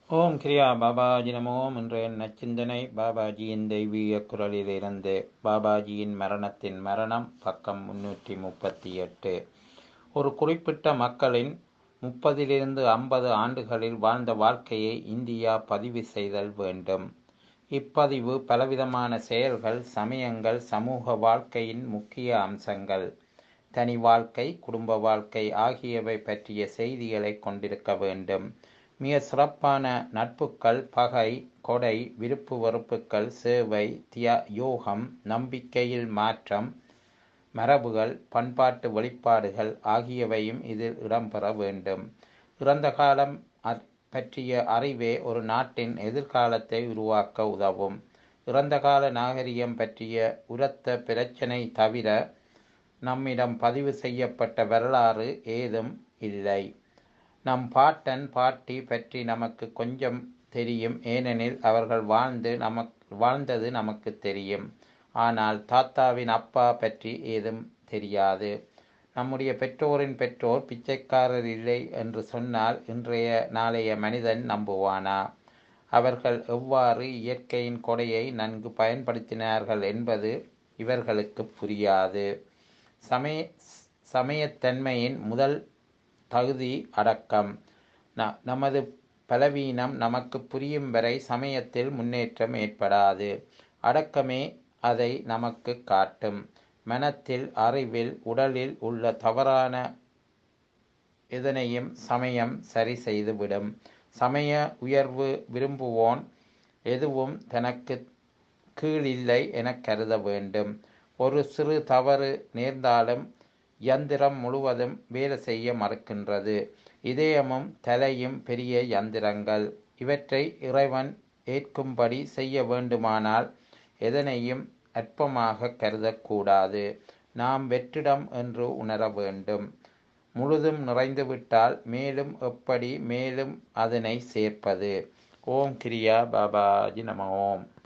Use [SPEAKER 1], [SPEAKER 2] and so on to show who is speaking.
[SPEAKER 1] ஓம் கிரியா பாபாஜி நமோ. இன்றைய நச்சிந்தனை பாபாஜியின் தெய்வீக குரலிலிருந்து. பாபாஜியின் மரணத்தின் மரணம், பக்கம் 338. ஒரு குறிப்பிட்ட மக்களின் 30 to 50 ஆண்டுகளில் வாழ்ந்த வாழ்க்கையை இந்தியா பதிவு செய்தல் வேண்டும். இப்பதிவு பலவிதமான செயல்கள், சமயங்கள், சமூக வாழ்க்கையின் முக்கிய அம்சங்கள், தனி வாழ்க்கை, குடும்ப வாழ்க்கை ஆகியவை பற்றிய செய்திகளை கொண்டிருக்க வேண்டும். மிக சிறப்பான நட்புகள், பகை, கொடை, விருப்பு வெறுப்புகள், சேவை, யோகம், நம்பிக்கையில் மாற்றம், மரபுகள், பண்பாட்டு வெளிப்பாடுகள் ஆகியவையும் இதில் இடம்பெற வேண்டும். இறந்த காலம் பற்றிய அறிவே ஒரு நாட்டின் எதிர்காலத்தை உருவாக்க உதவும். இறந்த கால நாகரிகம் பற்றிய உரத்த பிரச்சனை தவிர நம்மிடம் பதிவு செய்யப்பட்ட வரலாறு ஏதும் இல்லை. நம் பாட்டன் பாட்டி பற்றி நமக்கு கொஞ்சம் தெரியும், ஏனெனில் அவர்கள் வாழ்ந்தது நமக்கு தெரியும். ஆனால் தாத்தாவின் அப்பா பற்றி ஏதும் தெரியாது. நம்முடைய பெற்றோரின் பெற்றோர் பிச்சைக்காரர் இல்லை என்று சொன்னால் நாளைய மனிதன் நம்புவானா? அவர்கள் எவ்வாறு இயற்கையின் கொடையை நன்கு பயன்படுத்தினார்கள் என்பது இவர்களுக்கு புரியாது. சமயத்தன்மையின் முதல் தகுதி அடக்கம். நமது பலவீனம் நமக்கு புரியும் வரை சமயத்தில் முன்னேற்றம் ஏற்படாது. அடக்கமே அதை நமக்கு காட்டும். மனத்தில், அறிவில், உடலில் உள்ள தவறான எதனையும் சமயம் சரி செய்துவிடும். சமய உயர்வு விரும்புவோன் எதுவும் தனக்கு கீழில்லை என கருத வேண்டும். ஒரு சிறு தவறு நேர்ந்தாலும் யந்திரம் முழுவதும் வேலை செய்ய மறுக்கின்றது. இதயமும் தலையும் பெரிய யந்திரங்கள். இவற்றை இறைவன் ஏற்கும்படி செய்ய வேண்டுமானால் எதனையும் அற்பமாக கருதக்கூடாது. நாம் வெற்றிடம் என்று உணர வேண்டும். முழுதும் நிறைந்துவிட்டால் மேலும் அதனை சேர்ப்பது. ஓம் கிரியா பாபாஜி நம. ஓம்.